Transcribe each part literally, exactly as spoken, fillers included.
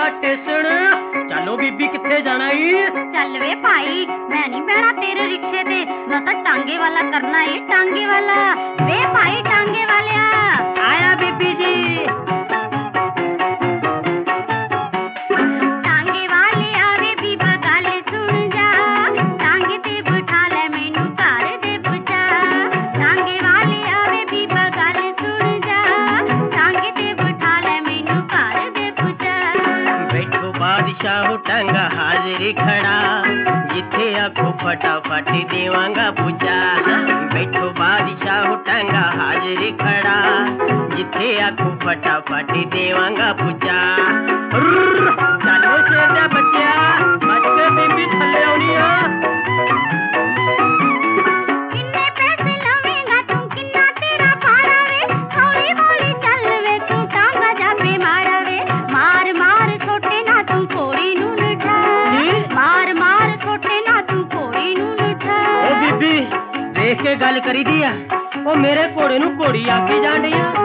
दा टेसन। चलो बीबी किथे जाना ही? चल वे भाई मैं नहीं बहना तेरे रिक्शे ते, ना तो टांगे वाला करना है टांगे वाला। वे भाई टांगे वाले आया बीबी जी। टांगे वाले आवे बीबा गल सुन जा, टांगे ते बिठा ले मैनू घर दे पुचा। टांगे वाले आवे बीबा गल सुन जा, टांगे ते बिठा ले मैनू घर दे पुचा। बैठो बादशाह टांगा हाजिर खड़ा, जिथे आखो फटाफट देवांगा पूजा। बैठो बादशाह टांगा हाजिर खड़ा, जिथे आखो फटाफट देवांगा पूजा। चलो शेर दा बच्चा बच के बीबी थले आउनी आ। किन्ने पैसे लवेगा तू किन्ना तेरा भाड़ा वे, हौली हौली चल वे तू टांगा जापे मारा वे। मार मार छोटे ना तू घोड़ी नू निठा, मार मार छोटे ना तू घोड़ी नू निठा। ओ बीबी देख के गल करी दी आ, ओ मेरे घोड़े नू घोड़ी आखी जान डई आ।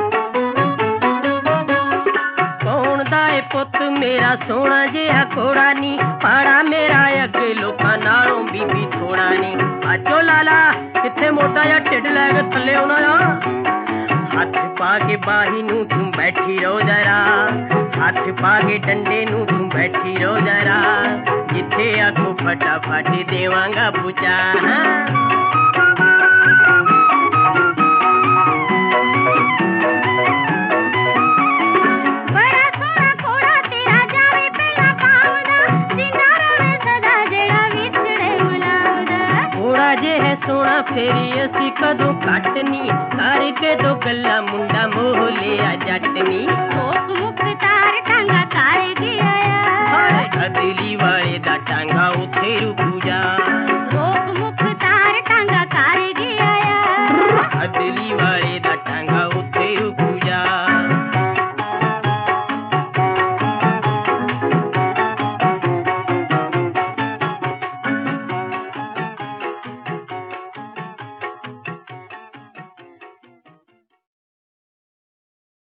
कौन दा ए पुੱਤ मेरा सोना जिहा घोड़ा नी, पाड़ा मेरा अगे लोकां नालों बीबी थोड़ा नी। आजो लाला किथे मोटा या ढिड लै के थले आउणा आ। हथ पा के बाही नू तू बैठी रहो जरा, हथ पा के डंडे नू तू बैठी रहो जरा। जिथे आखो फटाफट देवांगा पूजा। बड़ा सोना घोड़ा तेरा जावे पहला पावदा, जिन्ना रवे सदा जेड़ा विछड़े मुलावदा। घोड़ा जे है सोना फेरी असी कदों कटनी, करके दो गल्ला मुंडा मोह लिया जटनी। रोक मुख्तार टांगा कार गया हाय अदली वाले दा टांगा उथे रुक जा। रोक मुख्तार टांगा कार गया अदली वाले दा